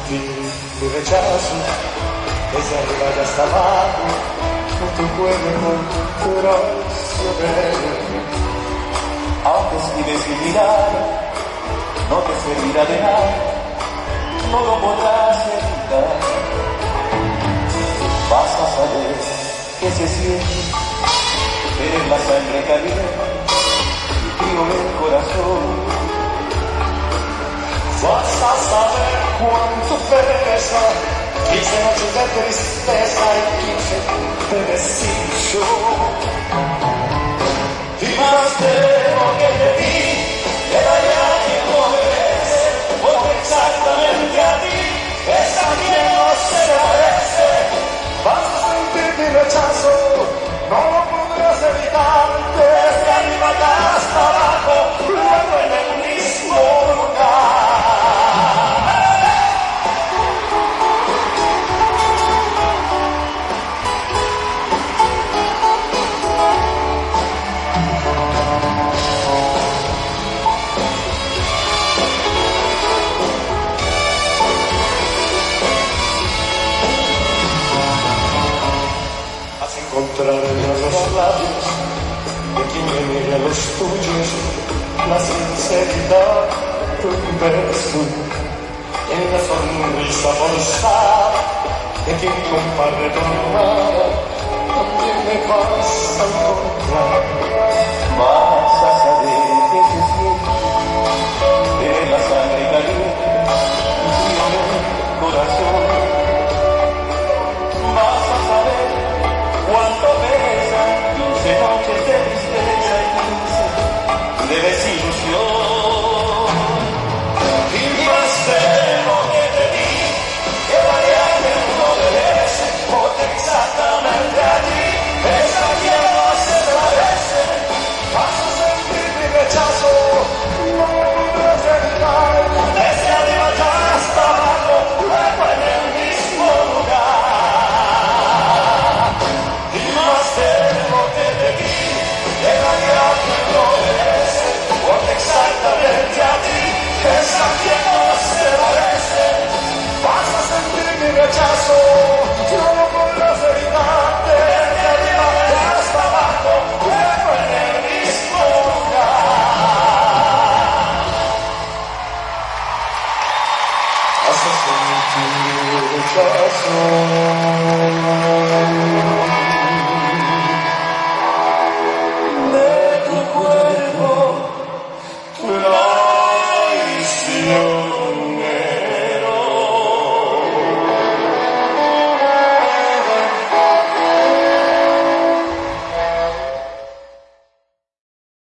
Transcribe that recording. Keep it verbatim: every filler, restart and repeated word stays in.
sentir mi rechazo desde arriba y hasta abajo, con tu cuerpo, tu rostro bello. Aunque esquives mi mirada, no te servirá de nada, no lo podrás evitar. Vas a saber que se siente tener la sangre caliente y frío el corazón. Vas a saber cuánto pesa quince noches de tristeza y quince de desilusión. Y más de lo que te di, te daría a quien no merece, porque exactamente a ti esa quien no se parece. Vas a sentir mi rechazo, no lo podrás evitar, desde arriba hasta abajo, luego en el mismo lugar. Encontrar en los labios de quien me mira los tuyos la sinceridad de un beso, en la sonrisa forzada de quien comparte tu mirada también me vas a encontrar.